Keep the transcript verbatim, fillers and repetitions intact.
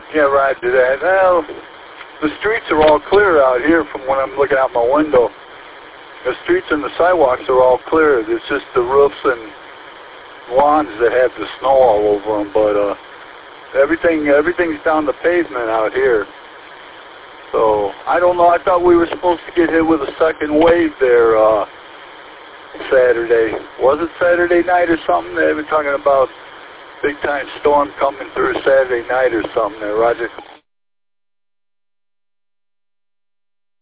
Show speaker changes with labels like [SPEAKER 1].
[SPEAKER 1] Can't ride to that. Well, the streets are all clear out here from when I'm looking out my window. The streets and the sidewalks are all clear. It's just the roofs and lawns that have the snow all over them. But uh, everything, everything's down the pavement out here. So I don't know. I thought we were supposed to get hit with a second wave there uh, Saturday. Was it Saturday night or something? They've been talking about big time storm coming through Saturday night or something there, Roger.